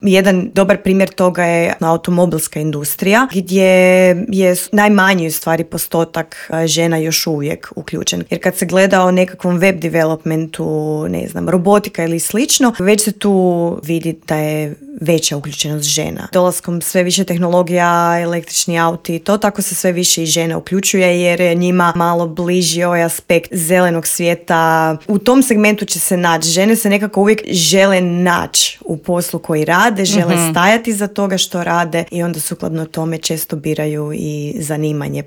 Jedan dobar primjer toga je automobilska industrija, gdje je najmanji u stvari postotak žena još uvijek uključen. Jer kad se gleda o nekakvom web developmentu, ne znam, robotika ili slično, već se tu vidi da je veća uključenost žena. Dolaskom sve više tehnologija, električni auti, to tako se sve više i žene uključuje jer je njima malo bliži ovaj aspekt zelenog svijeta. U tom segmentu će se naći. Žene se nekako uvijek žele naći u poslu koji rade, žele stajati za toga što rade i onda sukladno tome često biraju i zanimanje